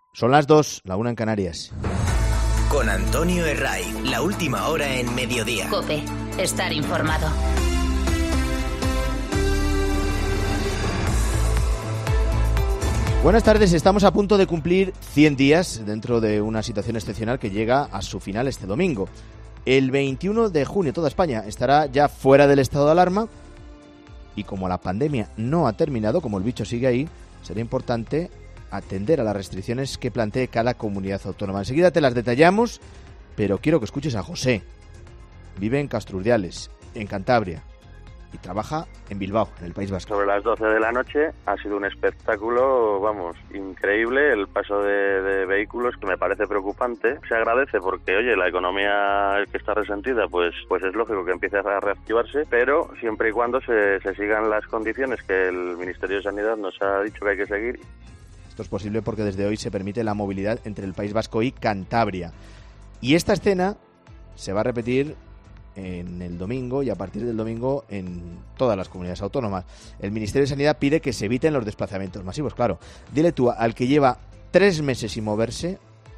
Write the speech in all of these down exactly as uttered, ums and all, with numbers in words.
Son las dos, la una en Canarias. Con Antonio Herray, la última hora en Mediodía. COPE, estar informado. Buenas tardes, estamos a punto de cumplir cien días dentro de una situación excepcional que llega a su final este domingo. El veintiuno de junio toda España estará ya fuera del estado de alarma y como la pandemia no ha terminado, como el bicho sigue ahí, será importante atender a las restricciones que plantee cada comunidad autónoma. Enseguida te las detallamos, pero quiero que escuches a José. Vive en Castrurdiales, en Cantabria, y trabaja en Bilbao, en el País Vasco. Sobre las doce de la noche ha sido un espectáculo, vamos, increíble, el paso de, de vehículos, que me parece preocupante. Se agradece porque, oye, la economía que está resentida, pues pues es lógico que empiece a reactivarse, pero siempre y cuando se, se sigan las condiciones que el Ministerio de Sanidad nos ha dicho que hay que seguir. Esto es posible porque desde hoy se permite la movilidad entre el País Vasco y Cantabria. Y esta escena se va a repetir en el domingo y a partir del domingo en todas las comunidades autónomas. El Ministerio de Sanidad pide que se eviten los desplazamientos masivos. Claro, dile tú al que lleva tres meses sin moverse,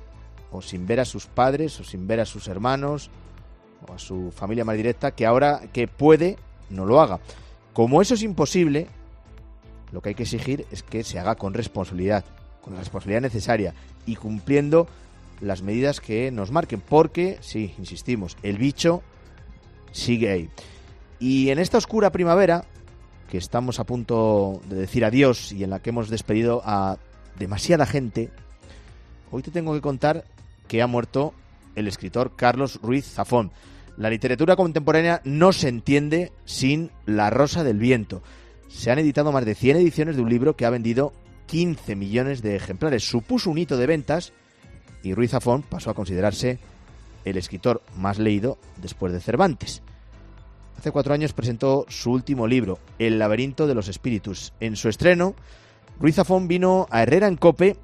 o sin ver a sus padres, o sin ver a sus hermanos, o a su familia más directa, que ahora que puede, no lo haga. Como eso es imposible, lo que hay que exigir es que se haga con responsabilidad, con la responsabilidad necesaria y cumpliendo las medidas que nos marquen, porque, sí, insistimos, el bicho sigue ahí. Y en esta oscura primavera, que estamos a punto de decir adiós y en la que hemos despedido a demasiada gente, hoy te tengo que contar que ha muerto el escritor Carlos Ruiz Zafón. La literatura contemporánea no se entiende sin La Rosa del Viento. Se han editado más de cien ediciones de un libro que ha vendido quince millones de ejemplares. Supuso un hito de ventas y Ruiz Zafón pasó a considerarse el escritor más leído después de Cervantes. Hace cuatro años presentó su último libro, El laberinto de los espíritus. En su estreno, Ruiz Zafón vino a Herrera en COPE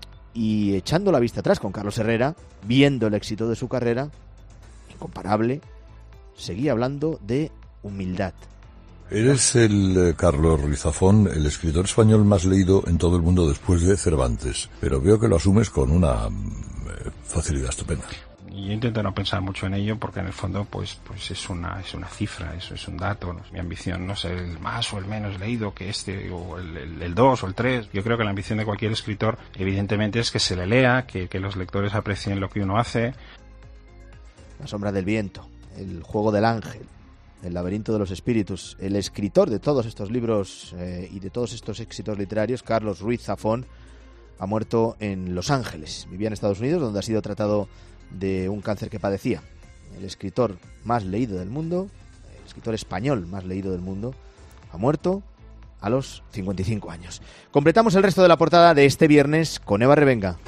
y, echando la vista atrás con Carlos Herrera, viendo el éxito de su carrera, incomparable, seguía hablando de humildad. Eres el eh, Carlos Ruiz Zafón, el escritor español más leído en todo el mundo después de Cervantes, pero veo que lo asumes con una eh, facilidad estupenda. Y yo intento no pensar mucho en ello porque en el fondo pues pues es una es una cifra, eso es un dato, ¿no? Mi ambición no es el más o el menos leído que este, o el, el, el dos o el tres. Yo creo que la ambición de cualquier escritor evidentemente es que se le lea, que, que los lectores aprecien lo que uno hace. La sombra del viento, El juego del ángel, El laberinto de los espíritus. El escritor de todos estos libros eh, y de todos estos éxitos literarios, Carlos Ruiz Zafón, ha muerto en Los Ángeles. Vivía en Estados Unidos, donde ha sido tratado de un cáncer que padecía. El escritor más leído del mundo, el escritor español más leído del mundo, ha muerto a los cincuenta y cinco años. Completamos el resto de la portada de este viernes con Eva Revenga.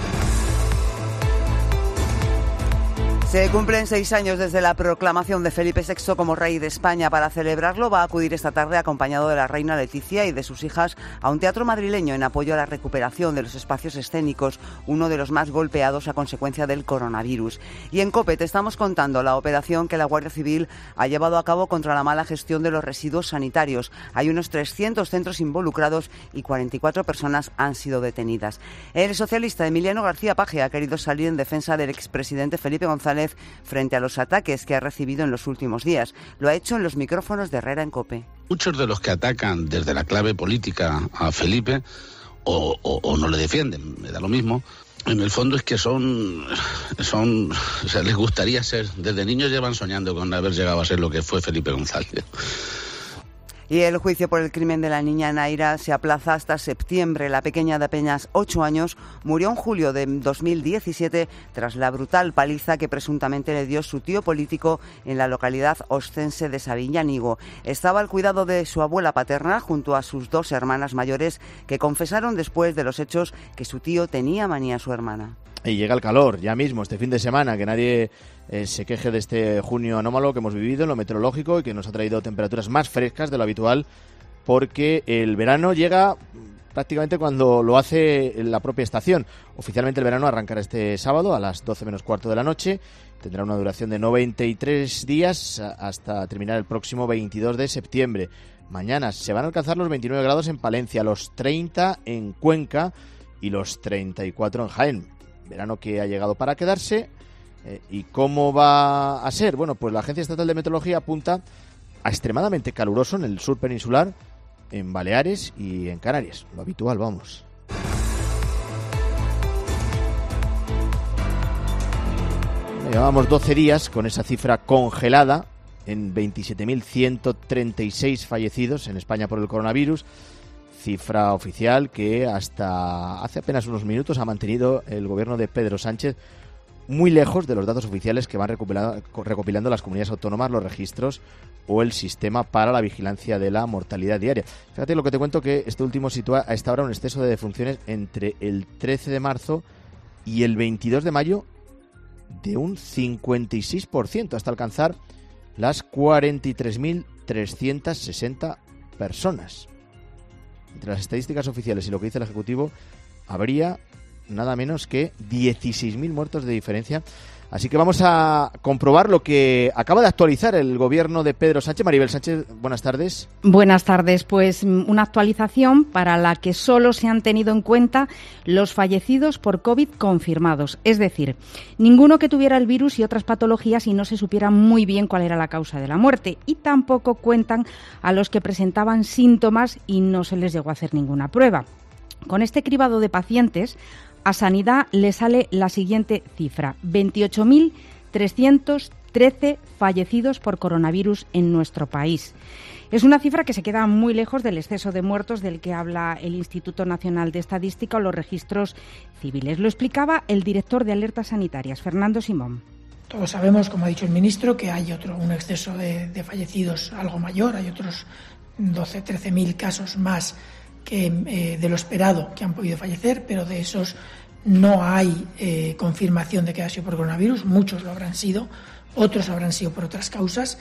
Se cumplen seis años desde la proclamación de Felipe sexto como rey de España. Para celebrarlo va a acudir esta tarde acompañado de la reina Leticia y de sus hijas a un teatro madrileño en apoyo a la recuperación de los espacios escénicos, uno de los más golpeados a consecuencia del coronavirus. Y en COPE te estamos contando la operación que la Guardia Civil ha llevado a cabo contra la mala gestión de los residuos sanitarios. Hay unos trescientos centros involucrados y cuarenta y cuatro personas han sido detenidas. El socialista Emiliano García Paje ha querido salir en defensa del expresidente Felipe González frente a los ataques que ha recibido en los últimos días. Lo ha hecho en los micrófonos de Herrera en COPE. Muchos de los que atacan desde la clave política a Felipe o, o, o no le defienden, me da lo mismo. En el fondo es que son, son, o sea, les gustaría ser, desde niños llevan soñando con haber llegado a ser lo que fue Felipe González. Y el juicio por el crimen de la niña Naira se aplaza hasta septiembre. La pequeña de apenas ocho años murió en julio de dos mil diecisiete tras la brutal paliza que presuntamente le dio su tío político en la localidad ostense de Sabiñánigo. Estaba al cuidado de su abuela paterna junto a sus dos hermanas mayores que confesaron después de los hechos que su tío tenía manía a su hermana. Y llega el calor, ya mismo, este fin de semana, que nadie eh, se queje de este junio anómalo que hemos vivido en lo meteorológico y que nos ha traído temperaturas más frescas de lo habitual, porque el verano llega prácticamente cuando lo hace la propia estación. Oficialmente el verano arrancará este sábado a las doce menos cuarto de la noche, tendrá una duración de noventa y tres días hasta terminar el próximo veintidós de septiembre. Mañana se van a alcanzar los veintinueve grados en Palencia, los treinta en Cuenca, y los treinta y cuatro en Jaén. Verano que ha llegado para quedarse. Eh, ¿Y cómo va a ser? Bueno, pues la Agencia Estatal de Meteorología apunta a extremadamente caluroso en el sur peninsular, en Baleares y en Canarias. Lo habitual, vamos. Llevamos doce días con esa cifra congelada en veintisiete mil ciento treinta y seis fallecidos en España por el coronavirus. Cifra oficial que hasta hace apenas unos minutos ha mantenido el gobierno de Pedro Sánchez, muy lejos de los datos oficiales que van recopilando, recopilando las comunidades autónomas, los registros o el sistema para la vigilancia de la mortalidad diaria. Fíjate lo que te cuento, que este último sitúa a esta hora un exceso de defunciones entre el trece de marzo y el veintidós de mayo de un cincuenta y seis por ciento, hasta alcanzar las cuarenta y tres mil trescientas sesenta personas. Entre las estadísticas oficiales y lo que dice el Ejecutivo, habría nada menos que dieciséis mil muertos de diferencia. Así que vamos a comprobar lo que acaba de actualizar el gobierno de Pedro Sánchez. Maribel Sánchez, buenas tardes. Buenas tardes. Pues una actualización para la que solo se han tenido en cuenta los fallecidos por COVID confirmados. Es decir, ninguno que tuviera el virus y otras patologías y no se supiera muy bien cuál era la causa de la muerte. Y tampoco cuentan a los que presentaban síntomas y no se les llegó a hacer ninguna prueba. Con este cribado de pacientes, a Sanidad le sale la siguiente cifra: veintiocho mil trescientos trece fallecidos por coronavirus en nuestro país. Es una cifra que se queda muy lejos del exceso de muertos del que habla el Instituto Nacional de Estadística o los registros civiles. Lo explicaba el director de Alertas Sanitarias, Fernando Simón. Todos sabemos, como ha dicho el ministro, que hay otro un exceso de, de fallecidos algo mayor. Hay otros doce, trece mil casos más que eh, de lo esperado que han podido fallecer, pero de esos no hay eh, confirmación de que haya sido por coronavirus. Muchos lo habrán sido, otros habrán sido por otras causas.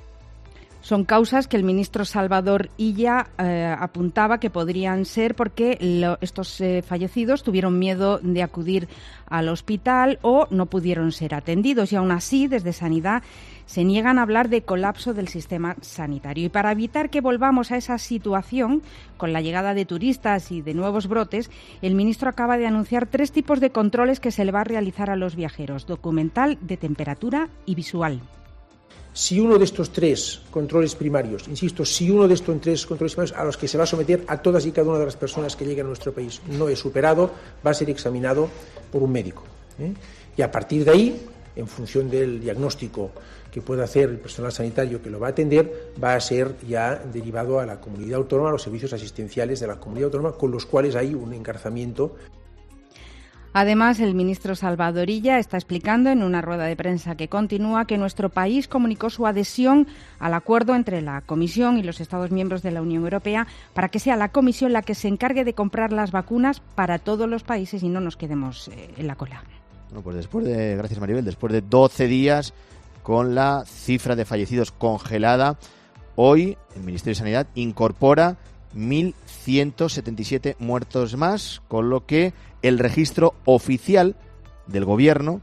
Son causas que el ministro Salvador Illa eh, apuntaba que podrían ser porque lo, estos eh, fallecidos tuvieron miedo de acudir al hospital o no pudieron ser atendidos. Y aún así, desde Sanidad se niegan a hablar de colapso del sistema sanitario. Y para evitar que volvamos a esa situación, con la llegada de turistas y de nuevos brotes, el ministro acaba de anunciar tres tipos de controles que se le va a realizar a los viajeros: documental, de temperatura y visual. Si uno de estos tres controles primarios, insisto, si uno de estos tres controles primarios a los que se va a someter a todas y cada una de las personas que lleguen a nuestro país no es superado, va a ser examinado por un médico, ¿eh? Y a partir de ahí, en función del diagnóstico que pueda hacer el personal sanitario que lo va a atender, va a ser ya derivado a la comunidad autónoma, a los servicios asistenciales de la comunidad autónoma, con los cuales hay un encarzamiento. Además, el ministro Salvador Illa está explicando en una rueda de prensa que continúa que nuestro país comunicó su adhesión al acuerdo entre la Comisión y los Estados miembros de la Unión Europea para que sea la Comisión la que se encargue de comprar las vacunas para todos los países y no nos quedemos eh, en la cola. Bueno, pues después de, gracias Maribel, después de doce días con la cifra de fallecidos congelada, hoy el Ministerio de Sanidad incorpora mil ciento setenta y siete muertos más, con lo que el registro oficial del Gobierno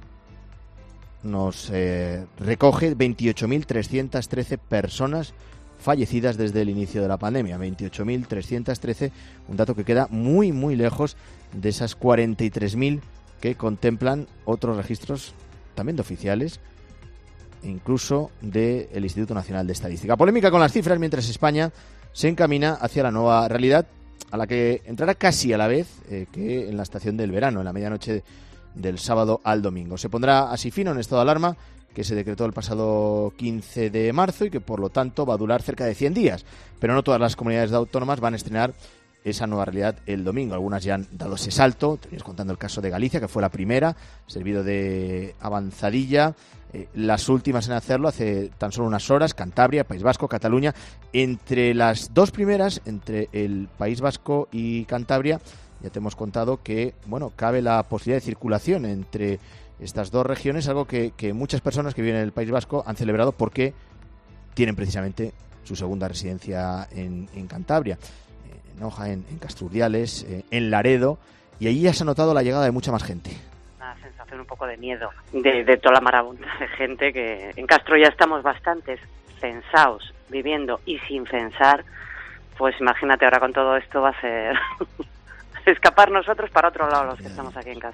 nos eh, recoge veintiocho mil trescientas trece personas fallecidas desde el inicio de la pandemia. veintiocho mil trescientas trece, un dato que queda muy, muy lejos de esas cuarenta y tres mil que contemplan otros registros también de oficiales, incluso del Instituto Nacional de Estadística. Polémica con las cifras mientras España se encamina hacia la nueva realidad, a la que entrará casi a la vez eh, que en la estación del verano, en la medianoche del sábado al domingo. Se pondrá así fin a un estado de alarma que se decretó el pasado quince de marzo y que por lo tanto va a durar cerca de cien días. Pero no todas las comunidades autónomas van a estrenar esa nueva realidad el domingo. Algunas ya han dado ese salto. Te vienes contando el caso de Galicia, que fue la primera, servido de avanzadilla. Eh, las últimas en hacerlo hace tan solo unas horas, Cantabria, País Vasco, Cataluña. Entre las dos primeras, entre el País Vasco y Cantabria, ya te hemos contado que, bueno, cabe la posibilidad de circulación entre estas dos regiones, algo que, que muchas personas que viven en el País Vasco han celebrado porque tienen precisamente su segunda residencia en, en Cantabria, en Hoja, en, en Castrurdiales, eh, en Laredo, y allí ya se ha notado la llegada de mucha más gente. Una sensación un poco de miedo de, de toda la marabunta de gente que en Castro ya estamos bastantes censados viviendo y sin censar, pues imagínate ahora con todo esto va a ser escapar nosotros para otro lado los que estamos aquí en casa.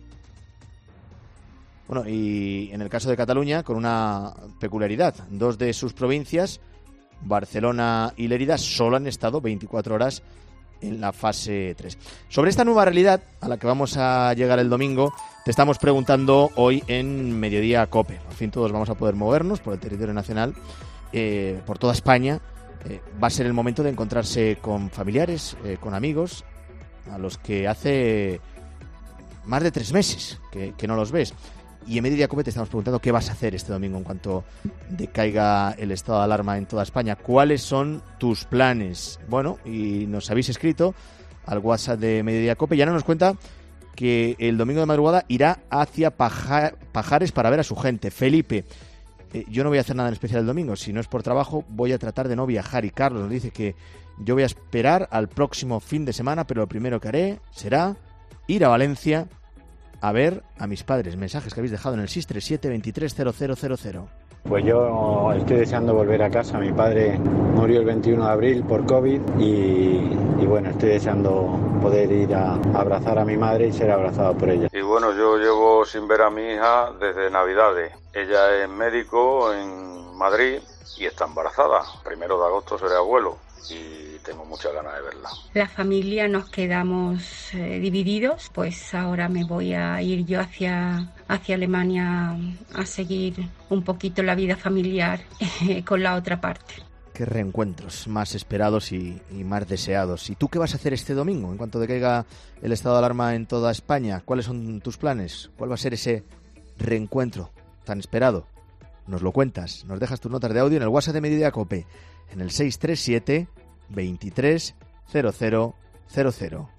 Bueno, y en el caso de Cataluña, con una peculiaridad, dos de sus provincias, Barcelona y Lérida, solo han estado veinticuatro horas en la fase tres. Sobre esta nueva realidad a la que vamos a llegar el domingo, te estamos preguntando hoy en Mediodía COPE. Al fin todos vamos a poder movernos por el territorio nacional, eh, por toda España. Eh, va a ser el momento de encontrarse con familiares, eh, con amigos, a los que hace más de tres meses que, que no los ves. Y en Mediodía COPE te estamos preguntando qué vas a hacer este domingo en cuanto decaiga el estado de alarma en toda España. ¿Cuáles son tus planes? Bueno, y nos habéis escrito al WhatsApp de Mediodía COPE. Ya no nos cuenta que el domingo de madrugada irá hacia Paja- Pajares para ver a su gente. Felipe, eh, yo no voy a hacer nada en especial el domingo. Si no es por trabajo, voy a tratar de no viajar. Y Carlos nos dice que yo voy a esperar al próximo fin de semana, pero lo primero que haré será ir a Valencia a ver a mis padres. Mensajes que habéis dejado en el seis tres siete, veintitrés, cero cero cero cero. Pues yo estoy deseando volver a casa. Mi padre murió el veintiuno de abril por COVID y, y bueno, estoy deseando poder ir a, a abrazar a mi madre y ser abrazado por ella. Y bueno, yo llevo sin ver a mi hija desde Navidades. Ella es médico en Madrid y está embarazada. Primero de agosto seré abuelo y tengo muchas ganas de verla. La familia nos quedamos eh, divididos, pues ahora me voy a ir yo hacia, hacia Alemania a seguir un poquito la vida familiar eh, con la otra parte. Qué reencuentros más esperados y, y más deseados. ¿Y tú qué vas a hacer este domingo en cuanto decaiga el estado de alarma en toda España? ¿Cuáles son tus planes? ¿Cuál va a ser ese reencuentro tan esperado? Nos lo cuentas, nos dejas tus notas de audio en el WhatsApp de Mediodía COPE, en el seis tres siete, veintitrés, cero cero cero cero.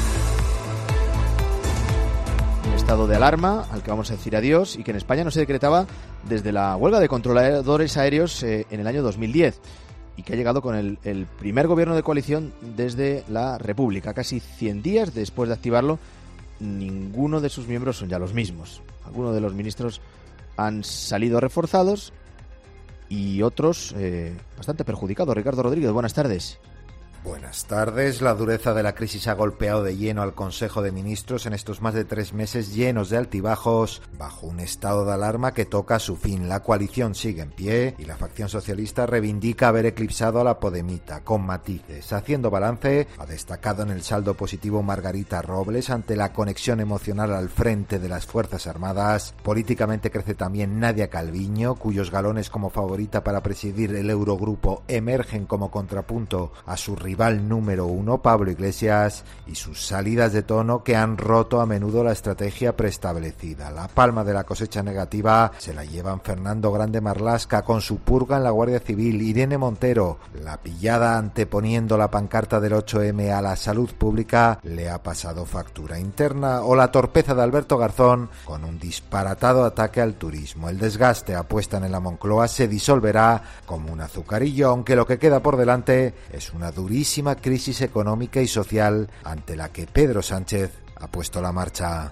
Un estado de alarma al que vamos a decir adiós y que en España no se decretaba desde la huelga de controladores aéreos eh, en el año dos mil diez y que ha llegado con el, el primer gobierno de coalición desde la República. Casi cien días después de activarlo, ninguno de sus miembros son ya los mismos. Algunos de los ministros han salido reforzados y otros eh, bastante perjudicados. Ricardo Rodríguez, buenas tardes. Buenas tardes. La dureza de la crisis ha golpeado de lleno al Consejo de Ministros en estos más de tres meses llenos de altibajos, bajo un estado de alarma que toca su fin. La coalición sigue en pie y la facción socialista reivindica haber eclipsado a la Podemita, con matices. Haciendo balance, ha destacado en el saldo positivo Margarita Robles ante la conexión emocional al frente de las Fuerzas Armadas. Políticamente crece también Nadia Calviño, cuyos galones como favorita para presidir el Eurogrupo emergen como contrapunto a su rival rival número uno, Pablo Iglesias, y sus salidas de tono que han roto a menudo la estrategia preestablecida. La palma de la cosecha negativa se la llevan Fernando Grande Marlaska con su purga en la Guardia Civil, Irene Montero. La pillada anteponiendo la pancarta del ocho eme a la salud pública le ha pasado factura interna, o la torpeza de Alberto Garzón con un disparatado ataque al turismo. El desgaste, apuestan en la Moncloa, se disolverá como un azucarillo, aunque lo que queda por delante es una durísima crisis económica y social ante la que Pedro Sánchez ha puesto la marcha.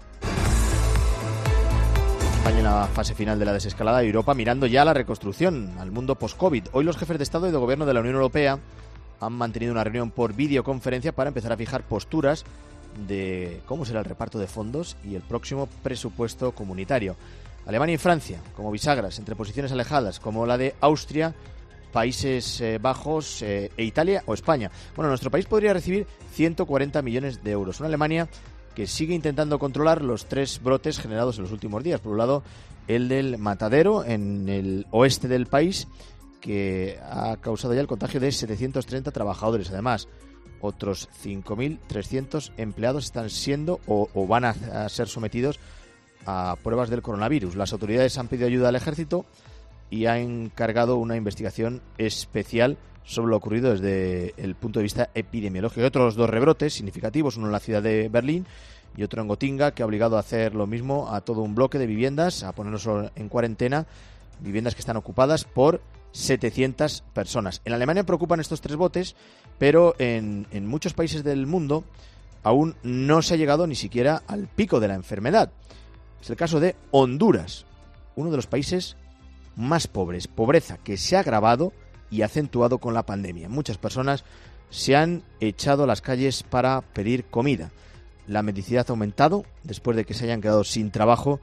España en la fase final de la desescalada y Europa mirando ya la reconstrucción, al mundo post-COVID. Hoy los jefes de Estado y de Gobierno de la Unión Europea han mantenido una reunión por videoconferencia para empezar a fijar posturas de cómo será el reparto de fondos y el próximo presupuesto comunitario. Alemania y Francia, como bisagras, entre posiciones alejadas, como la de Austria, Países eh, Bajos eh, e Italia o España. Bueno, nuestro país podría recibir ciento cuarenta millones de euros. Una Alemania que sigue intentando controlar los tres brotes generados en los últimos días. Por un lado, el del Matadero en el oeste del país, que ha causado ya el contagio de setecientos treinta trabajadores. Además, otros cinco mil trescientos empleados están siendo o, o van a, a ser sometidos a pruebas del coronavirus. Las autoridades han pedido ayuda al ejército y ha encargado una investigación especial sobre lo ocurrido desde el punto de vista epidemiológico. Hay otros dos rebrotes significativos, uno en la ciudad de Berlín y otro en Gotinga, que ha obligado a hacer lo mismo a todo un bloque de viviendas, a ponerlos en cuarentena, viviendas que están ocupadas por setecientas personas. En Alemania preocupan estos tres brotes, pero en, en muchos países del mundo aún no se ha llegado ni siquiera al pico de la enfermedad. Es el caso de Honduras, uno de los países más pobres, pobreza que se ha agravado y acentuado con la pandemia. Muchas personas se han echado a las calles para pedir comida. La mendicidad ha aumentado después de que se hayan quedado sin trabajo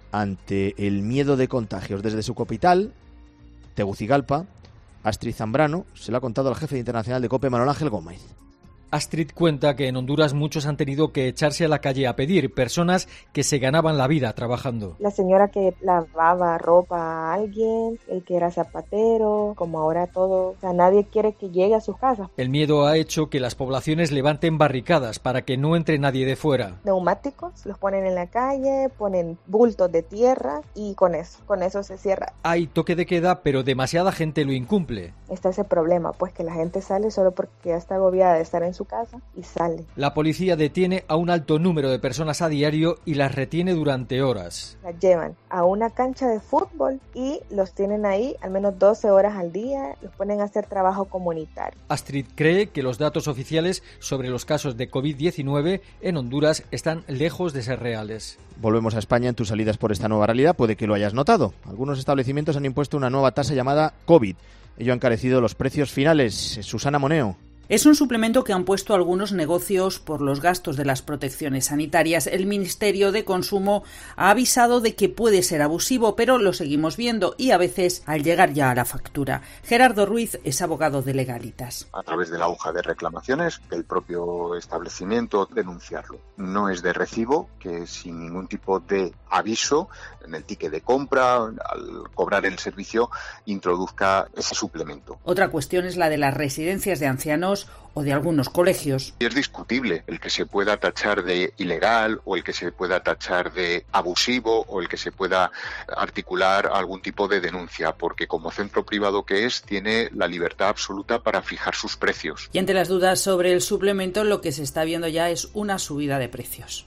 ante el miedo de contagios. Desde su capital, Tegucigalpa, Astrid Zambrano se lo ha contado al jefe internacional de COPE, Manuel Ángel Gómez. Astrid cuenta que en Honduras muchos han tenido que echarse a la calle a pedir, personas que se ganaban la vida trabajando. La señora que lavaba ropa a alguien, el que era zapatero, como ahora todo, o sea, nadie quiere que llegue a sus casas. El miedo ha hecho que las poblaciones levanten barricadas para que no entre nadie de fuera. Neumáticos, los ponen en la calle, ponen bultos de tierra y con eso, con eso se cierra. Hay toque de queda, pero demasiada gente lo incumple. Está ese problema, pues que la gente sale solo porque ya está agobiada de estar en su casa y sale. La policía detiene a un alto número de personas a diario y las retiene durante horas. Las llevan a una cancha de fútbol y los tienen ahí al menos doce horas al día, los ponen a hacer trabajo comunitario. Astrid cree que los datos oficiales sobre los casos de covid diecinueve en Honduras están lejos de ser reales. Volvemos a España. En tus salidas por esta nueva realidad puede que lo hayas notado. Algunos establecimientos han impuesto una nueva tasa llamada COVID. Ello ha encarecido los precios finales. Susana Moneo. Es un suplemento que han puesto algunos negocios por los gastos de las protecciones sanitarias. El Ministerio de Consumo ha avisado de que puede ser abusivo, pero lo seguimos viendo y a veces al llegar ya a la factura. Gerardo Ruiz es abogado de Legalitas. A través de la hoja de reclamaciones, el propio establecimiento denunciarlo. No es de recibo que sin ningún tipo de aviso en el ticket de compra, al cobrar el servicio, introduzca ese suplemento. Otra cuestión es la de las residencias de ancianos o de algunos colegios. Es discutible el que se pueda tachar de ilegal o el que se pueda tachar de abusivo o el que se pueda articular algún tipo de denuncia, porque como centro privado que es, tiene la libertad absoluta para fijar sus precios. Y ante las dudas sobre el suplemento, lo que se está viendo ya es una subida de precios.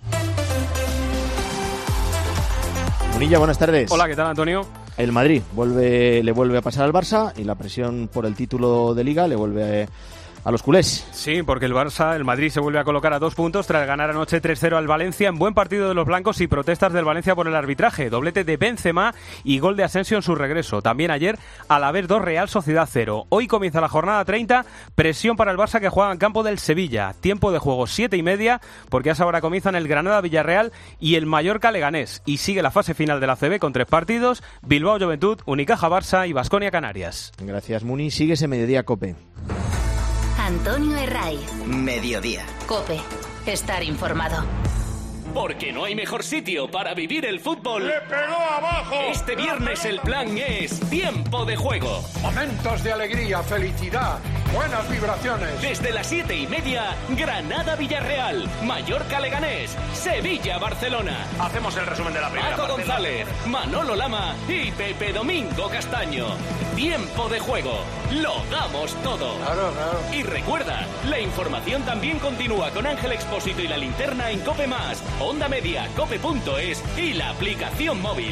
Munilla, buenas tardes. Hola, ¿qué tal, Antonio? El Madrid vuelve, le vuelve a pasar al Barça y la presión por el título de Liga le vuelve a... a los culés. Sí, porque el Barça, el Madrid se vuelve a colocar a dos puntos tras ganar anoche tres cero al Valencia en buen partido de los blancos y protestas del Valencia por el arbitraje. Doblete de Benzema y gol de Asensio en su regreso. También ayer, Alavés dos, Real Sociedad cero. Hoy comienza la jornada treinta, presión para el Barça que juega en campo del Sevilla. Tiempo de juego siete y media, porque a esa hora comienzan el Granada Villarreal y el Mallorca Leganés. Y sigue la fase final de la A C B con tres partidos: Bilbao Juventud, Unicaja Barça y Baskonia Canarias. Gracias, Muni. Sigue ese Mediodía Cope. Antonio Herray. Mediodía. COPE. Estar informado. Porque no hay mejor sitio para vivir el fútbol. ¡Le pegó abajo! Este viernes el plan es tiempo de juego. Momentos de alegría, felicidad, buenas vibraciones. Desde las siete y media, Granada Villarreal, Mallorca Leganés, Sevilla Barcelona. Hacemos el resumen de la primera Paco parte. González, Manolo Lama y Pepe Domingo Castaño. Tiempo de juego. Lo damos todo. Claro, claro. Y recuerda, la información también continúa con Ángel Expósito y la linterna en Cope Más, Onda Media, cope punto es y la aplicación móvil.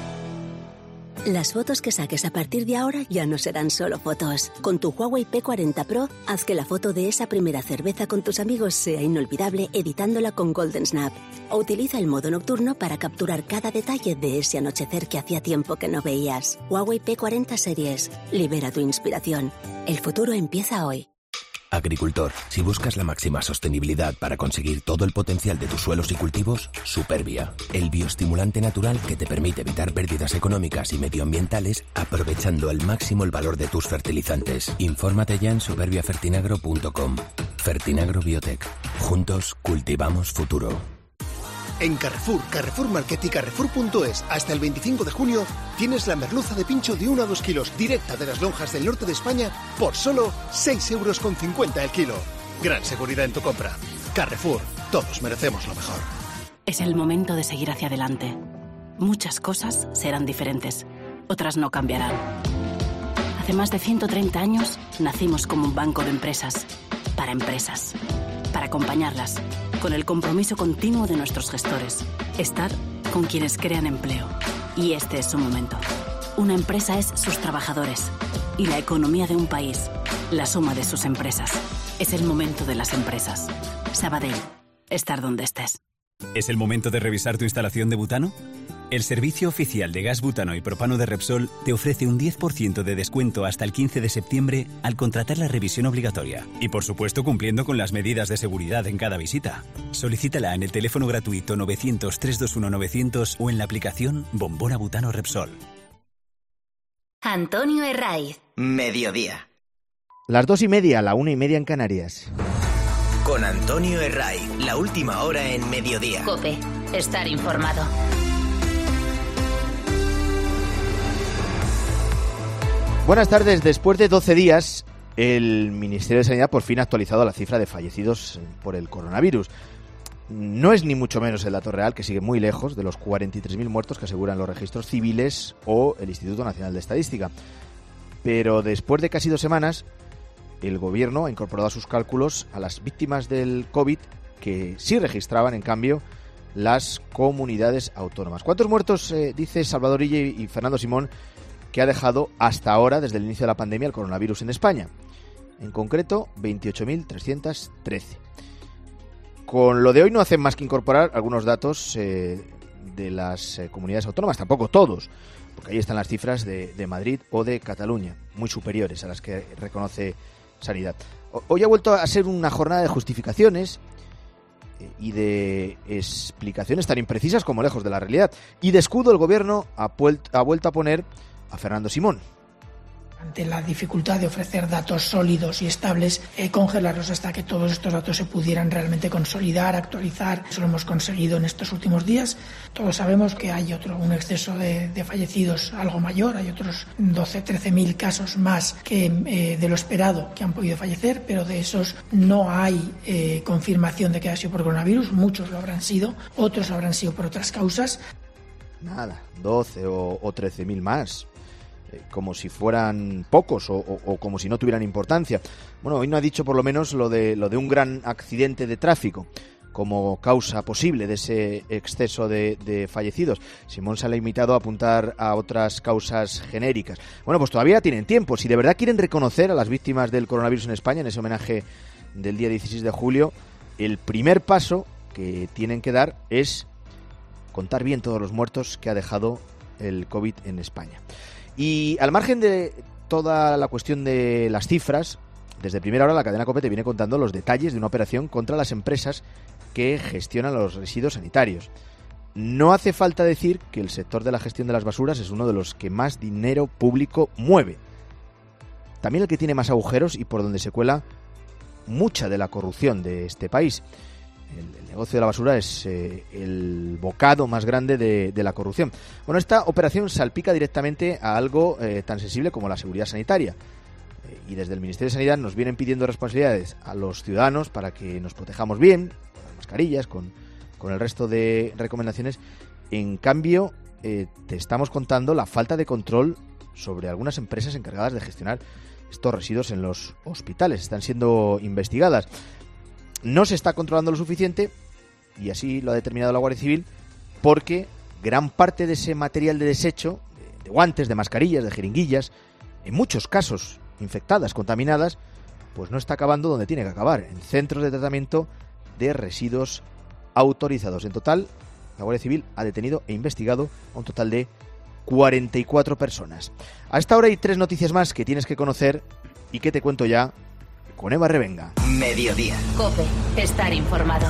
Las fotos que saques a partir de ahora ya no serán solo fotos. Con tu Huawei P cuarenta Pro, haz que la foto de esa primera cerveza con tus amigos sea inolvidable editándola con Golden Snap. O utiliza el modo nocturno para capturar cada detalle de ese anochecer que hacía tiempo que no veías. Huawei P cuarenta Series. Libera tu inspiración. El futuro empieza hoy. Agricultor, si buscas la máxima sostenibilidad para conseguir todo el potencial de tus suelos y cultivos, Superbia, el bioestimulante natural que te permite evitar pérdidas económicas y medioambientales aprovechando al máximo el valor de tus fertilizantes. Infórmate ya en superbia fertinagro punto com. Fertinagro Biotech. Juntos cultivamos futuro. En Carrefour, Carrefour Market y Carrefour punto es, hasta el veinticinco de junio, tienes la merluza de pincho de uno a dos kilos directa de las lonjas del norte de España por solo seis euros con cincuenta el kilo. Gran seguridad en tu compra. Carrefour, todos merecemos lo mejor. Es el momento de seguir hacia adelante. Muchas cosas serán diferentes, otras no cambiarán. Hace más de ciento treinta años nacimos como un banco de empresas, para empresas, para acompañarlas, con el compromiso continuo de nuestros gestores. Estar con quienes crean empleo. Y este es su momento. Una empresa es sus trabajadores. Y la economía de un país, la suma de sus empresas. Es el momento de las empresas. Sabadell. Estar donde estés. ¿Es el momento de revisar tu instalación de butano? El servicio oficial de gas butano y propano de Repsol te ofrece un diez por ciento de descuento hasta el quince de septiembre al contratar la revisión obligatoria. Y por supuesto cumpliendo con las medidas de seguridad en cada visita. Solicítala en el teléfono gratuito novecientos, trescientos veintiuno, novecientos o en la aplicación Bombona Butano Repsol. Antonio Herraiz. Mediodía. Las dos y media, la una y media en Canarias. Con Antonio Herraiz, la última hora en Mediodía. COPE. Estar informado. Buenas tardes. Después de doce días, el Ministerio de Sanidad por fin ha actualizado la cifra de fallecidos por el coronavirus. No es ni mucho menos el dato real, que sigue muy lejos de los cuarenta y tres mil muertos que aseguran los registros civiles o el Instituto Nacional de Estadística. Pero después de casi dos semanas, el Gobierno ha incorporado a sus cálculos a las víctimas del COVID que sí registraban, en cambio, las comunidades autónomas. ¿Cuántos muertos, eh, dice Salvador Illa y Fernando Simón, que ha dejado hasta ahora, desde el inicio de la pandemia, el coronavirus en España? En concreto, veintiocho mil trescientos trece. Con lo de hoy no hacen más que incorporar algunos datos eh, de las eh, comunidades autónomas, tampoco todos, porque ahí están las cifras de, de Madrid o de Cataluña, muy superiores a las que reconoce Sanidad. Hoy ha vuelto a ser una jornada de justificaciones eh, y de explicaciones tan imprecisas como lejos de la realidad. Y de escudo el Gobierno ha, vuelt- ha vuelto a poner a Fernando Simón. Ante la dificultad de ofrecer datos sólidos y estables, eh, congelarlos hasta que todos estos datos se pudieran realmente consolidar, actualizar. Eso lo hemos conseguido en estos últimos días. Todos sabemos que hay otro un exceso de, de fallecidos algo mayor, hay otros doce, trece mil casos más que eh, de lo esperado que han podido fallecer, pero de esos no hay eh, confirmación de que haya sido por coronavirus. Muchos lo habrán sido, otros lo habrán sido por otras causas. Nada, doce o, o trece mil más. Como si fueran pocos o, o, o como si no tuvieran importancia. Bueno, hoy no ha dicho por lo menos lo de lo de un gran accidente de tráfico como causa posible de ese exceso de, de fallecidos. Simón se ha limitado a apuntar a otras causas genéricas. Bueno, pues todavía tienen tiempo. Si de verdad quieren reconocer a las víctimas del coronavirus en España, en ese homenaje del día dieciséis de julio, el primer paso que tienen que dar es contar bien todos los muertos que ha dejado el COVID en España. Y al margen de toda la cuestión de las cifras, desde primera hora la cadena COPE te viene contando los detalles de una operación contra las empresas que gestionan los residuos sanitarios. No hace falta decir que el sector de la gestión de las basuras es uno de los que más dinero público mueve. También el que tiene más agujeros y por donde se cuela mucha de la corrupción de este país. El, el negocio de la basura es eh, el bocado más grande de, de la corrupción. Bueno, esta operación salpica directamente a algo eh, tan sensible como la seguridad sanitaria. Eh, y desde el Ministerio de Sanidad nos vienen pidiendo responsabilidades a los ciudadanos para que nos protejamos bien, con las mascarillas, con, con el resto de recomendaciones. En cambio, eh, te estamos contando la falta de control sobre algunas empresas encargadas de gestionar estos residuos en los hospitales. Están siendo investigadas. No se está controlando lo suficiente, y así lo ha determinado la Guardia Civil, porque gran parte de ese material de desecho, de, de guantes, de mascarillas, de jeringuillas, en muchos casos infectadas, contaminadas, pues no está acabando donde tiene que acabar, en centros de tratamiento de residuos autorizados. En total, la Guardia Civil ha detenido e investigado a un total de cuarenta y cuatro personas. A esta hora hay tres noticias más que tienes que conocer y que te cuento ya con Eva Revenga. Mediodía. COPE. Estar informado.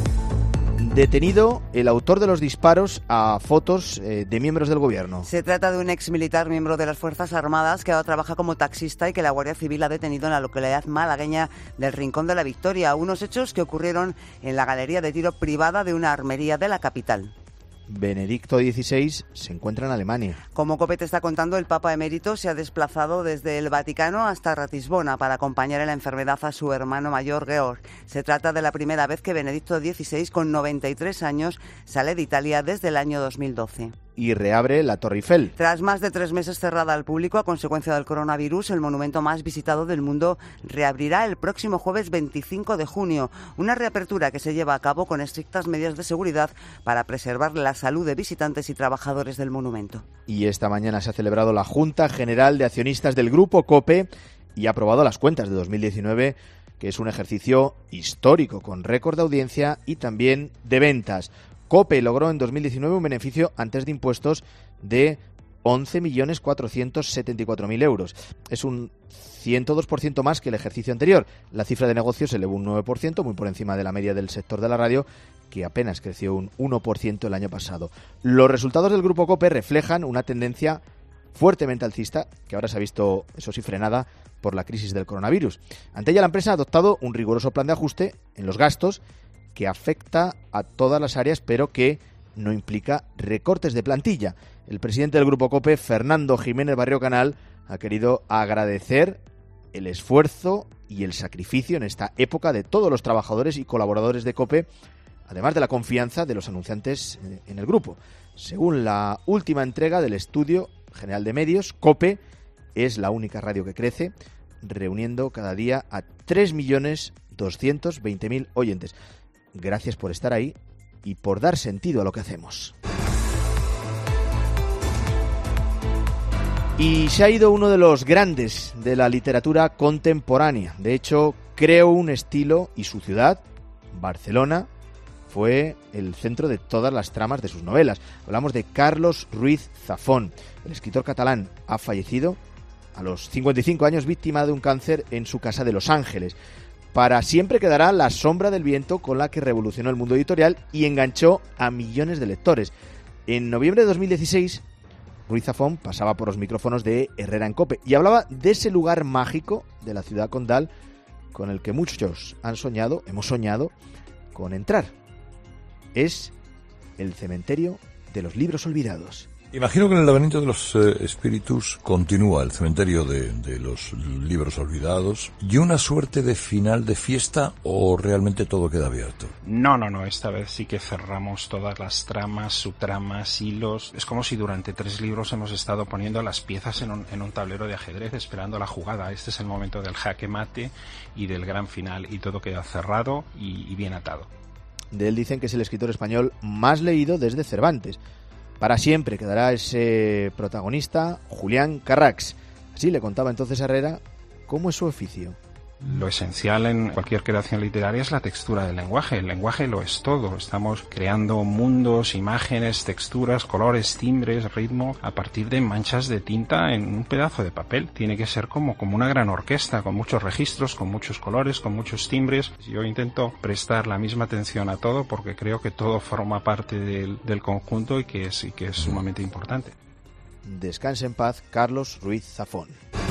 Detenido el autor de los disparos a fotos eh, de miembros del gobierno. Se trata de un ex militar miembro de las Fuerzas Armadas que ahora trabaja como taxista y que la Guardia Civil ha detenido en la localidad malagueña del Rincón de la Victoria. Unos hechos que ocurrieron en la galería de tiro privada de una armería de la capital. Benedicto dieciséis se encuentra en Alemania. Como COPE te está contando, el Papa emérito se ha desplazado desde el Vaticano hasta Ratisbona para acompañar en la enfermedad a su hermano mayor Georg. Se trata de la primera vez que Benedicto dieciséis, con noventa y tres años, sale de Italia desde el año dos mil doce. Y reabre la Torre Eiffel. Tras más de tres meses cerrada al público a consecuencia del coronavirus, el monumento más visitado del mundo reabrirá el próximo jueves veinticinco de junio. Una reapertura que se lleva a cabo con estrictas medidas de seguridad para preservar la salud de visitantes y trabajadores del monumento. Y esta mañana se ha celebrado la Junta General de Accionistas del Grupo COPE y ha aprobado las cuentas de dos mil diecinueve, que es un ejercicio histórico con récord de audiencia y también de ventas. COPE logró en dos mil diecinueve un beneficio antes de impuestos de once millones cuatrocientos setenta y cuatro mil euros. Es un ciento dos por ciento más que el ejercicio anterior. La cifra de negocios se elevó un nueve por ciento, muy por encima de la media del sector de la radio, que apenas creció un uno por ciento el año pasado. Los resultados del Grupo COPE reflejan una tendencia fuertemente alcista, que ahora se ha visto, eso sí, frenada por la crisis del coronavirus. Ante ella, la empresa ha adoptado un riguroso plan de ajuste en los gastos que afecta a todas las áreas, pero que no implica recortes de plantilla. El presidente del Grupo COPE, Fernando Jiménez Barrio Canal, ha querido agradecer el esfuerzo y el sacrificio en esta época de todos los trabajadores y colaboradores de COPE, además de la confianza de los anunciantes en el grupo. Según la última entrega del Estudio General de Medios, COPE es la única radio que crece, reuniendo cada día a tres millones doscientos veinte mil oyentes. Gracias por estar ahí y por dar sentido a lo que hacemos. Y se ha ido uno de los grandes de la literatura contemporánea. De hecho, creó un estilo y su ciudad, Barcelona, fue el centro de todas las tramas de sus novelas. Hablamos de Carlos Ruiz Zafón. El escritor catalán ha fallecido a los cincuenta y cinco años, víctima de un cáncer en su casa de Los Ángeles. Para siempre quedará La sombra del viento, con la que revolucionó el mundo editorial y enganchó a millones de lectores. En noviembre de dos mil dieciséis, Ruiz Zafón pasaba por los micrófonos de Herrera en COPE y hablaba de ese lugar mágico de la ciudad condal con el que muchos han soñado, hemos soñado con entrar. Es el cementerio de los libros olvidados. Imagino que en el laberinto de los eh, espíritus continúa el cementerio de, de los libros olvidados y una suerte de final de fiesta, o realmente todo queda abierto. No, no, no, esta vez sí que cerramos todas las tramas, subtramas, hilos. Es como si durante tres libros hemos estado poniendo las piezas en un, en un tablero de ajedrez esperando la jugada. Este es el momento del jaque mate y del gran final, y todo queda cerrado y, y bien atado. De él dicen que es el escritor español más leído desde Cervantes. Para siempre quedará ese protagonista, Julián Carrachs. Así le contaba entonces a Herrera cómo es su oficio. Lo esencial en cualquier creación literaria es la textura del lenguaje. El lenguaje lo es todo. Estamos creando mundos, imágenes, texturas, colores, timbres, ritmo, a partir de manchas de tinta en un pedazo de papel. Tiene que ser como, como una gran orquesta, con muchos registros, con muchos colores, con muchos timbres. Yo intento prestar la misma atención a todo porque creo que todo forma parte del, del conjunto y que es, y que es sumamente importante. Descanse en paz, Carlos Ruiz Zafón.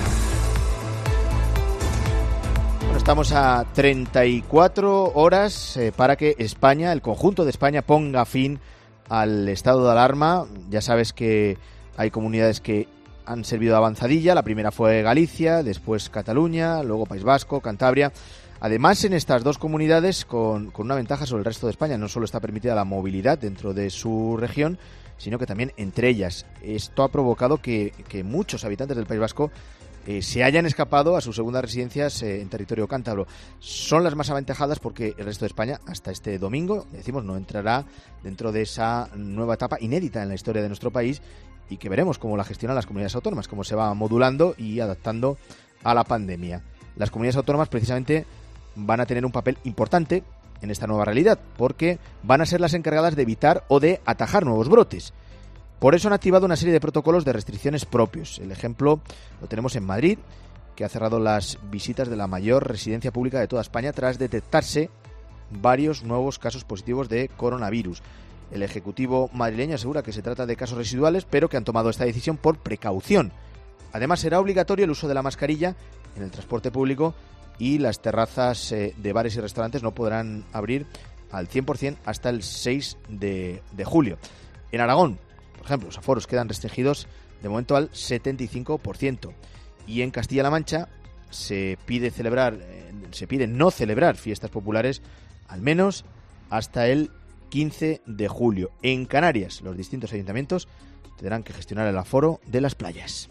Estamos a treinta y cuatro horas eh, para que España, el conjunto de España, ponga fin al estado de alarma. Ya sabes que hay comunidades que han servido de avanzadilla. La primera fue Galicia, después Cataluña, luego País Vasco, Cantabria. Además, en estas dos comunidades, con, con una ventaja sobre el resto de España, no solo está permitida la movilidad dentro de su región, sino que también entre ellas. Esto ha provocado que, que muchos habitantes del País Vasco Eh, se hayan escapado a sus segundas residencias eh, en territorio cántabro. Son las más aventajadas porque el resto de España, hasta este domingo, decimos, no entrará dentro de esa nueva etapa inédita en la historia de nuestro país, y que veremos cómo la gestionan las comunidades autónomas, cómo se va modulando y adaptando a la pandemia. Las comunidades autónomas precisamente van a tener un papel importante en esta nueva realidad, porque van a ser las encargadas de evitar o de atajar nuevos brotes. Por eso han activado una serie de protocolos de restricciones propios. El ejemplo lo tenemos en Madrid, que ha cerrado las visitas de la mayor residencia pública de toda España tras detectarse varios nuevos casos positivos de coronavirus. El Ejecutivo madrileño asegura que se trata de casos residuales, pero que han tomado esta decisión por precaución. Además, será obligatorio el uso de la mascarilla en el transporte público y las terrazas eh, de bares y restaurantes no podrán abrir al cien por ciento hasta el seis de julio. En Aragón, por ejemplo, los aforos quedan restringidos de momento al setenta y cinco por ciento. Y en Castilla-La Mancha se pide celebrar, eh, se pide no celebrar fiestas populares al menos hasta el quince de julio. En Canarias, los distintos ayuntamientos tendrán que gestionar el aforo de las playas.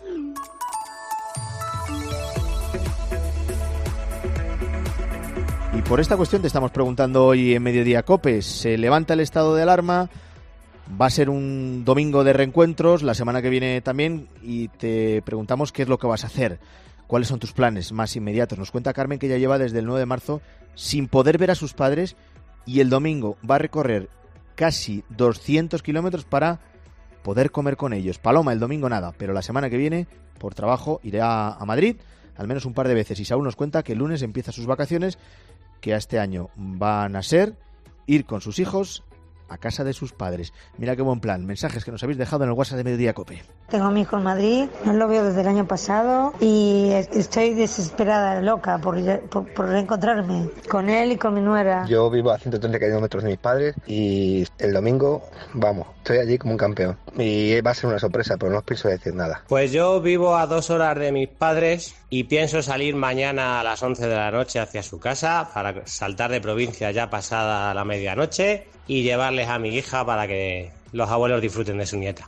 Y por esta cuestión te estamos preguntando hoy en Mediodía COPE. ¿Se levanta el estado de alarma? Va a ser un domingo de reencuentros, la semana que viene también, y te preguntamos qué es lo que vas a hacer, cuáles son tus planes más inmediatos. Nos cuenta Carmen que ya lleva desde el nueve de marzo sin poder ver a sus padres y el domingo va a recorrer casi doscientos kilómetros para poder comer con ellos. Paloma, el domingo nada, pero la semana que viene, por trabajo, irá a Madrid al menos un par de veces. Y Saúl nos cuenta que el lunes empieza sus vacaciones, que este año van a ser ir con sus hijos a casa de sus padres. Mira qué buen plan. Mensajes que nos habéis dejado en el WhatsApp de Mediodía Cope. Tengo a mi hijo en Madrid, no lo veo desde el año pasado y estoy desesperada, loca por, por, por reencontrarme con él y con mi nuera. Yo vivo a ciento treinta kilómetros de mis padres y el domingo, vamos, estoy allí como un campeón. Y va a ser una sorpresa, pero no os pienso decir nada. Pues yo vivo a dos horas de mis padres y pienso salir mañana a las once de la noche hacia su casa para saltar de provincia ya pasada la medianoche y llevarles a mi hija para que los abuelos disfruten de su nieta.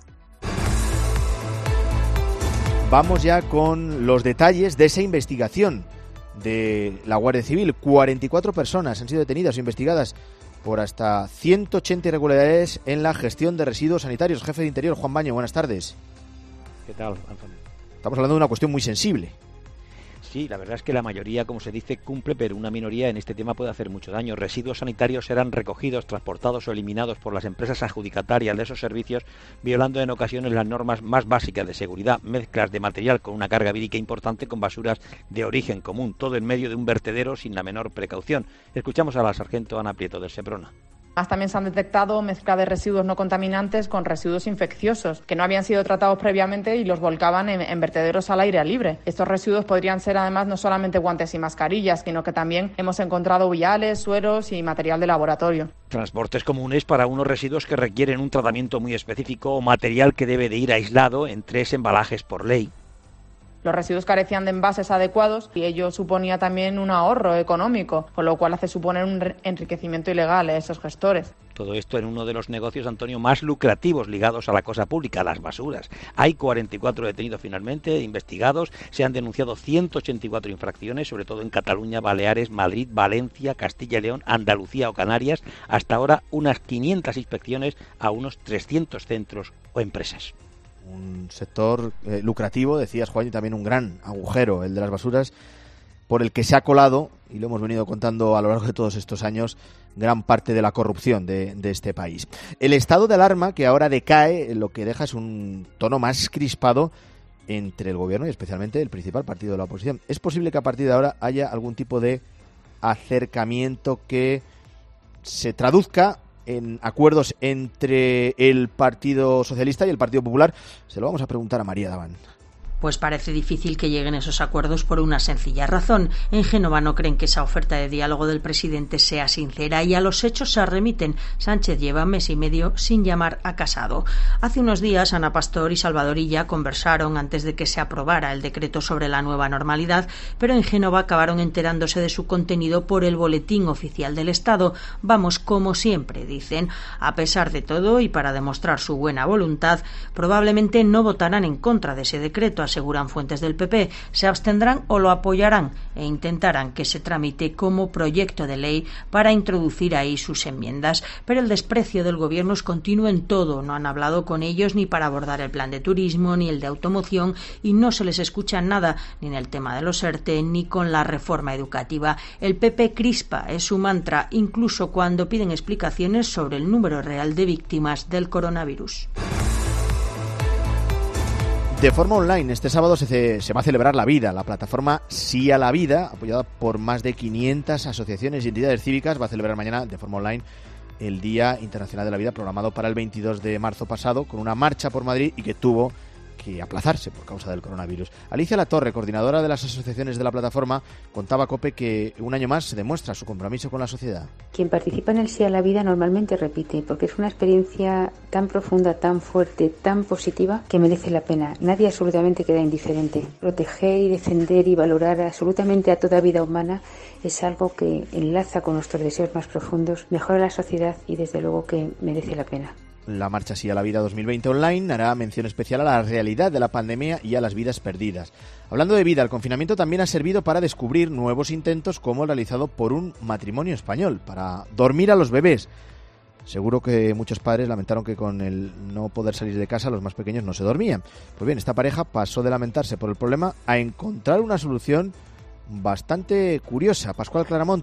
Vamos ya con los detalles de esa investigación de la Guardia Civil. cuarenta y cuatro personas han sido detenidas o investigadas por hasta ciento ochenta irregularidades en la gestión de residuos sanitarios. Jefe de Interior, Juan Baño, buenas tardes. ¿Qué tal, Antonio? Estamos hablando de una cuestión muy sensible. Sí, la verdad es que la mayoría, como se dice, cumple, pero una minoría en este tema puede hacer mucho daño. Residuos sanitarios serán recogidos, transportados o eliminados por las empresas adjudicatarias de esos servicios, violando en ocasiones las normas más básicas de seguridad, mezclas de material con una carga vírica importante con basuras de origen común, todo en medio de un vertedero sin la menor precaución. Escuchamos a la sargento Ana Prieto del Seprona. Además, también se han detectado mezcla de residuos no contaminantes con residuos infecciosos que no habían sido tratados previamente y los volcaban en, en vertederos al aire libre. Estos residuos podrían ser además no solamente guantes y mascarillas, sino que también hemos encontrado viales, sueros y material de laboratorio. Transportes comunes para unos residuos que requieren un tratamiento muy específico o material que debe de ir aislado en tres embalajes por ley. Los residuos carecían de envases adecuados y ello suponía también un ahorro económico, con lo cual hace suponer un enriquecimiento ilegal a esos gestores. Todo esto en uno de los negocios, Antonio, más lucrativos ligados a la cosa pública, las basuras. Hay cuarenta y cuatro detenidos finalmente, investigados, se han denunciado ciento ochenta y cuatro infracciones, sobre todo en Cataluña, Baleares, Madrid, Valencia, Castilla y León, Andalucía o Canarias. Hasta ahora unas quinientas inspecciones a unos trescientos centros o empresas. Un sector eh, lucrativo, decías, Juan, y también un gran agujero, el de las basuras, por el que se ha colado, y lo hemos venido contando a lo largo de todos estos años, gran parte de la corrupción de, de este país. El estado de alarma, que ahora decae, lo que deja es un tono más crispado entre el gobierno y especialmente el principal partido de la oposición. ¿Es posible que a partir de ahora haya algún tipo de acercamiento que se traduzca en acuerdos entre el Partido Socialista y el Partido Popular? Se lo vamos a preguntar a María Daván. Pues parece difícil que lleguen esos acuerdos por una sencilla razón. En Génova no creen que esa oferta de diálogo del presidente sea sincera y a los hechos se remiten. Sánchez lleva mes y medio sin llamar a Casado. Hace unos días Ana Pastor y Salvador Illa conversaron antes de que se aprobara el decreto sobre la nueva normalidad, pero en Génova acabaron enterándose de su contenido por el boletín oficial del Estado. Vamos como siempre, dicen. A pesar de todo y para demostrar su buena voluntad, probablemente no votarán en contra de ese decreto, aseguran fuentes del P P, se abstendrán o lo apoyarán e intentarán que se tramite como proyecto de ley para introducir ahí sus enmiendas. Pero el desprecio del gobierno es continuo en todo. No han hablado con ellos ni para abordar el plan de turismo ni el de automoción y no se les escucha nada ni en el tema de los ERTE ni con la reforma educativa. El P P crispa, es su mantra, incluso cuando piden explicaciones sobre el número real de víctimas del coronavirus. De forma online, este sábado se, se va a celebrar La Vida, la plataforma Sí a la Vida, apoyada por más de quinientas asociaciones y entidades cívicas. Va a celebrar mañana de forma online el Día Internacional de la Vida, programado para el veintidós de marzo pasado, con una marcha por Madrid y que tuvo que aplazarse por causa del coronavirus. Alicia Latorre, coordinadora de las asociaciones de la plataforma, contaba a COPE que un año más se demuestra su compromiso con la sociedad. Quien participa en el Sí a la Vida normalmente repite, porque es una experiencia tan profunda, tan fuerte, tan positiva, que merece la pena. Nadie absolutamente queda indiferente. Proteger y defender y valorar absolutamente a toda vida humana es algo que enlaza con nuestros deseos más profundos, mejora la sociedad y desde luego que merece la pena. La marcha Sí a la Vida dos mil veinte online hará mención especial a la realidad de la pandemia y a las vidas perdidas. Hablando de vida, el confinamiento también ha servido para descubrir nuevos intentos como el realizado por un matrimonio español para dormir a los bebés. Seguro que muchos padres lamentaron que con el no poder salir de casa los más pequeños no se dormían. Pues bien, esta pareja pasó de lamentarse por el problema a encontrar una solución bastante curiosa. Pascual Claramonte.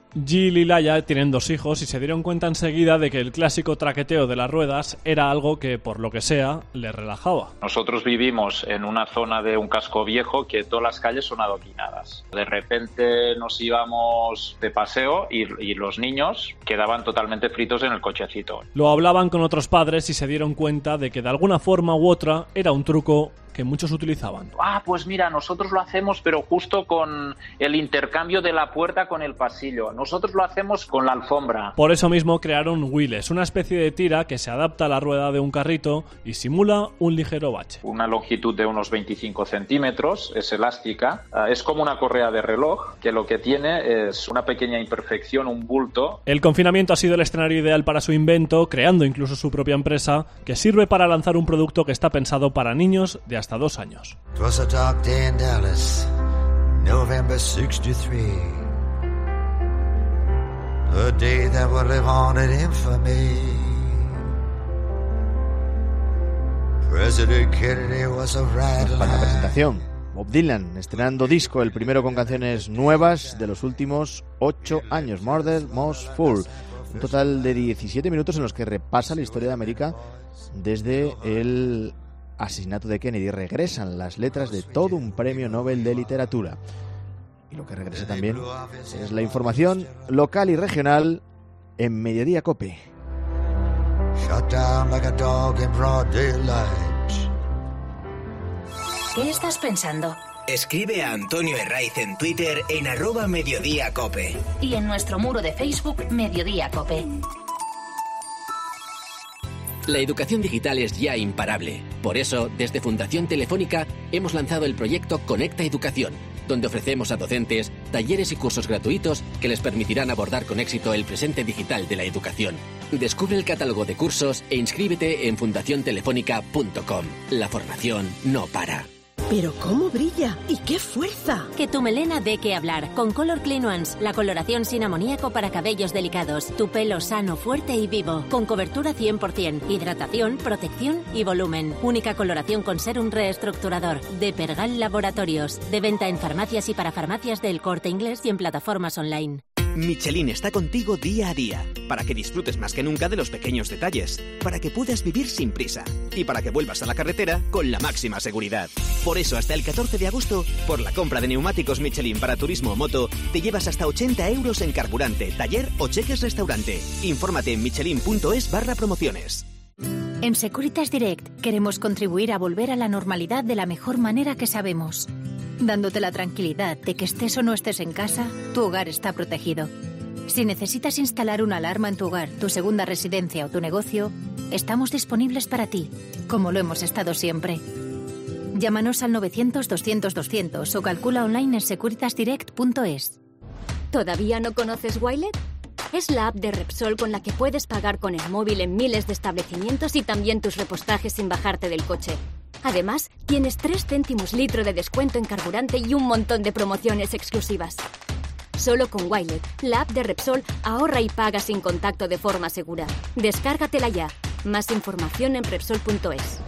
Jill y Laia tienen dos hijos y se dieron cuenta enseguida de que el clásico traqueteo de las ruedas era algo que, por lo que sea, les relajaba. Nosotros vivimos en una zona de un casco viejo que todas las calles son adoquinadas. De repente nos íbamos de paseo y, y los niños quedaban totalmente fritos en el cochecito. Lo hablaban con otros padres y se dieron cuenta de que de alguna forma u otra era un truco que muchos utilizaban. Ah, pues mira, nosotros lo hacemos pero justo con el intercambio de la puerta con el pasillo. Nosotros lo hacemos con la alfombra. Por eso mismo crearon wheels, una especie de tira que se adapta a la rueda de un carrito y simula un ligero bache. Una longitud de unos veinticinco centímetros, es elástica, es como una correa de reloj que lo que tiene es una pequeña imperfección, un bulto. El confinamiento ha sido el escenario ideal para su invento, creando incluso su propia empresa que sirve para lanzar un producto que está pensado para niños de hasta hasta dos años. It was a dark day in Dallas, November sixty-three. A day that would live on in infamy. President Kennedy was a rattle. Para la presentación, Bob Dylan estrenando disco, el primero con canciones nuevas de los últimos ocho años, Murder Most Fool. Un total de diecisiete minutos en los que repasa la historia de América desde el asesinato de Kennedy. Regresan las letras de todo un premio Nobel de literatura. Y lo que regresa también es la información local y regional en Mediodía Cope. ¿Qué estás pensando? Escribe a Antonio Herraiz en Twitter en arroba Mediodía Cope. Y en nuestro muro de Facebook, Mediodía Cope. La educación digital es ya imparable. Por eso, desde Fundación Telefónica, hemos lanzado el proyecto Conecta Educación, donde ofrecemos a docentes talleres y cursos gratuitos que les permitirán abordar con éxito el presente digital de la educación. Descubre el catálogo de cursos e inscríbete en fundación telefónica punto com. La formación no para. ¡Pero cómo brilla! ¡Y qué fuerza! Que tu melena dé que hablar. Con Color Clean Ones, la coloración sin amoníaco para cabellos delicados. Tu pelo sano, fuerte y vivo. Con cobertura cien por ciento. Hidratación, protección y volumen. Única coloración con serum reestructurador. De Pergal Laboratorios. De venta en farmacias y para farmacias del Corte Inglés y en plataformas online. Michelin está contigo día a día, para que disfrutes más que nunca de los pequeños detalles, para que puedas vivir sin prisa y para que vuelvas a la carretera con la máxima seguridad. Por eso, hasta el catorce de agosto, por la compra de neumáticos Michelin para turismo o moto, te llevas hasta ochenta euros en carburante, taller o cheques restaurante. Infórmate en michelin punto es barra promociones. En Securitas Direct queremos contribuir a volver a la normalidad de la mejor manera que sabemos, dándote la tranquilidad de que estés o no estés en casa, tu hogar está protegido. Si necesitas instalar una alarma en tu hogar, tu segunda residencia o tu negocio, estamos disponibles para ti, como lo hemos estado siempre. Llámanos al novecientos, doscientos, doscientos o calcula online en securitas direct punto es. ¿Todavía no conoces Wilet? Es la app de Repsol con la que puedes pagar con el móvil en miles de establecimientos y también tus repostajes sin bajarte del coche. Además, tienes tres céntimos litro de descuento en carburante y un montón de promociones exclusivas. Solo con Wilet, la app de Repsol, ahorra y paga sin contacto de forma segura. Descárgatela ya. Más información en Repsol punto es.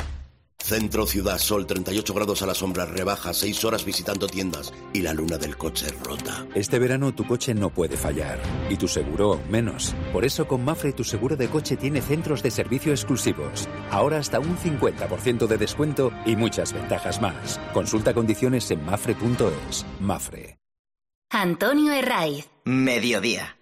Centro Ciudad Sol, treinta y ocho grados a la sombra, rebaja, seis horas visitando tiendas y la luna del coche rota. Este verano tu coche no puede fallar y tu seguro menos. Por eso con Mafre tu seguro de coche tiene centros de servicio exclusivos. Ahora hasta un cincuenta por ciento de descuento y muchas ventajas más. Consulta condiciones en mafre punto es. Mafre. Antonio Herraiz. Mediodía.